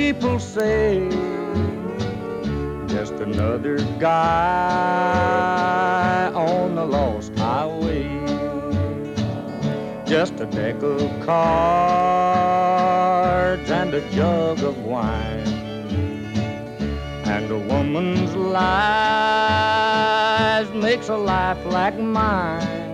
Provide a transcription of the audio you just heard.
people say, just another guy on the lost highway. Just a deck of cards and a jug of wine, and a woman's lies makes a life like mine.